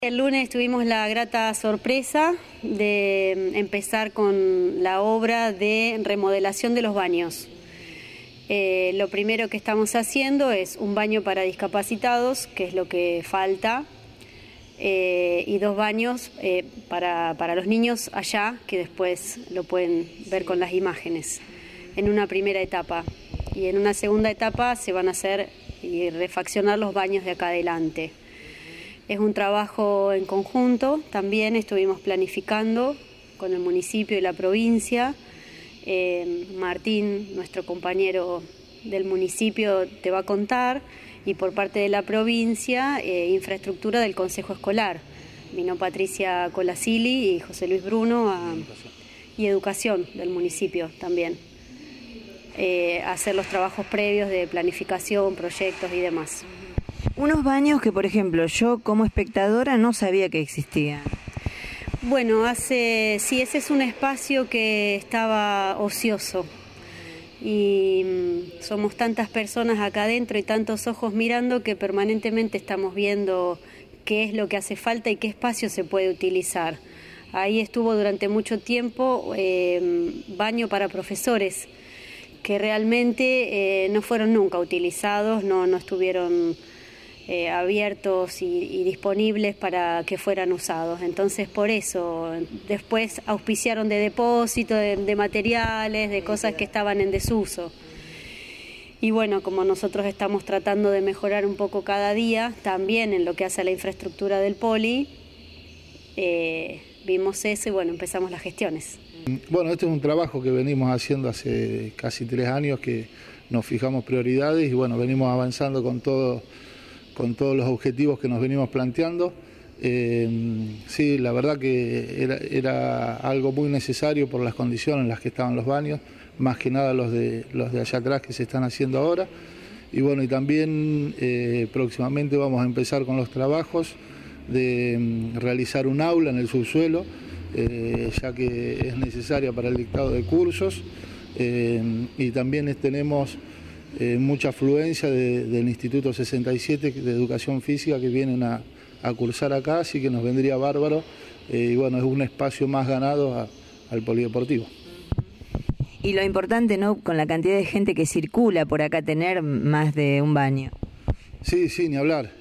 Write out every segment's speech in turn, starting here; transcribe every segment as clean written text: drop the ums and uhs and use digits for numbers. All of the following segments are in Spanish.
El lunes tuvimos la grata sorpresa de empezar con la obra de remodelación de los baños. Lo primero que estamos haciendo es un baño para discapacitados, que es lo que falta, y 2 baños para los niños allá, que después lo pueden ver con las imágenes, en una primera etapa. Y en una segunda etapa se van a hacer y refaccionar los baños de acá adelante. Es un trabajo en conjunto, también estuvimos planificando con el municipio y la provincia. Martín, nuestro compañero del municipio, te va a contar, y por parte de la provincia, infraestructura del Consejo Escolar. Vino Patricia Colasili y José Luis Bruno y educación del municipio también. Hacer los trabajos previos de planificación, proyectos y demás. Unos baños que, por ejemplo, yo como espectadora no sabía que existían. Bueno, sí, ese es un espacio que estaba ocioso y somos tantas personas acá adentro y tantos ojos mirando que permanentemente estamos viendo qué es lo que hace falta y qué espacio se puede utilizar. Ahí estuvo durante mucho tiempo baño para profesores que realmente no fueron nunca utilizados, no estuvieron abiertos y disponibles para que fueran usados. Entonces, por eso, después auspiciaron de depósito, de materiales, de cosas que estaban en desuso. Y bueno, como nosotros estamos tratando de mejorar un poco cada día, también en lo que hace a la infraestructura del poli, vimos eso y bueno, empezamos las gestiones. Bueno, este es un trabajo que venimos haciendo hace casi 3 años, que nos fijamos prioridades y bueno, venimos avanzando con todos los objetivos que nos venimos planteando. Sí, la verdad que era algo muy necesario por las condiciones en las que estaban los baños, más que nada los de allá atrás que se están haciendo ahora. Y bueno, y también próximamente vamos a empezar con los trabajos de realizar un aula en el subsuelo, ya que es necesaria para el dictado de cursos, y también tenemos mucha afluencia del Instituto 67 de Educación Física que vienen a cursar acá, así que nos vendría bárbaro, y bueno, es un espacio más ganado al polideportivo. Y lo importante, ¿no?, con la cantidad de gente que circula por acá, tener más de un baño. Sí, ni hablar.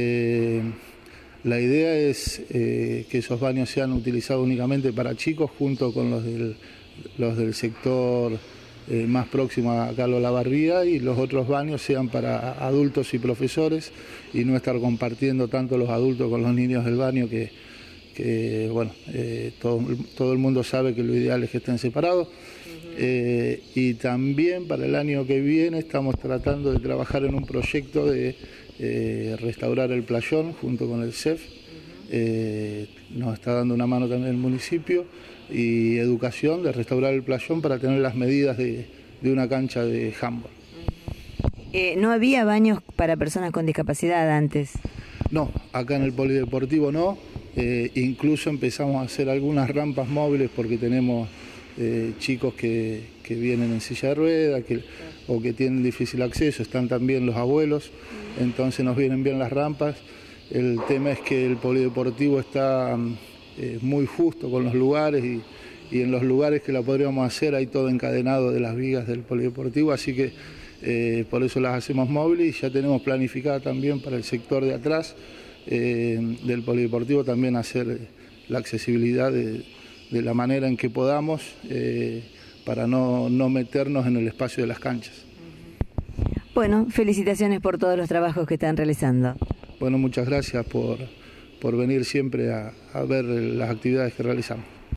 La idea es que esos baños sean utilizados únicamente para chicos, junto con los del sector más próximo a Carlos Olavarría, y los otros baños sean para adultos y profesores, y no estar compartiendo tanto los adultos con los niños del baño, que bueno, todo el mundo sabe que lo ideal es que estén separados. Y también para el año que viene estamos tratando de trabajar en un proyecto de restaurar el playón junto con el CEF. Nos está dando una mano también el municipio, y educación, de restaurar el playón para tener las medidas de una cancha de handball. ¿No había baños para personas con discapacidad antes? No, acá en el polideportivo no. Incluso empezamos a hacer algunas rampas móviles porque tenemos chicos que vienen en silla de ruedas o que tienen difícil acceso, están también los abuelos, entonces nos vienen bien las rampas. El tema es que el polideportivo está muy justo con los lugares, y en los lugares que la podríamos hacer hay todo encadenado de las vigas del polideportivo, así que por eso las hacemos móviles, y ya tenemos planificada también para el sector de atrás del polideportivo también hacer la accesibilidad de la manera en que podamos, para no meternos en el espacio de las canchas. Bueno, felicitaciones por todos los trabajos que están realizando. Bueno, muchas gracias por venir siempre a ver las actividades que realizamos.